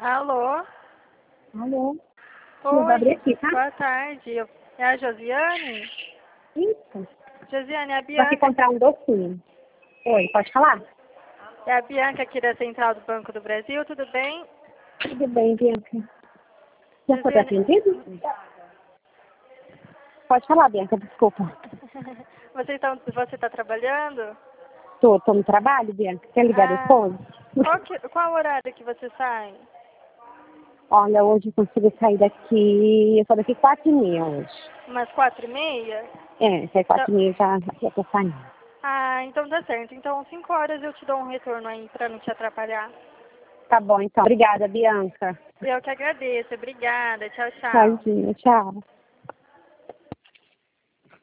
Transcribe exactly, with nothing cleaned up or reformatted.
Alô? Alô? Eu vou abrir Oi, aqui, tá? boa tarde. Eu- É a Josiane? Isso. Josiane, é a Vou aqui Bianca. comprar um docinho. Oi, pode falar? É a Bianca aqui da Central do Banco do Brasil, tudo bem? Tudo bem, Bianca. Já foi Josiane, atendido? Pode falar, Bianca, desculpa. você está você tá trabalhando? Tô, tô no trabalho, Bianca. Quer ligar Ah, depois? qual, que, qual horário que você sai? Olha, hoje eu consigo sair daqui... Eu sou daqui quatro e meia hoje. Umas quatro e meia? É, sai Então, quatro e meia já, já tô saindo. ah, então tá certo. Então, cinco horas eu te dou um retorno aí pra não te atrapalhar. Tá bom, então. Obrigada, Bianca. Eu que agradeço. Obrigada. Tchau, tchau. Tchauzinho, tchau.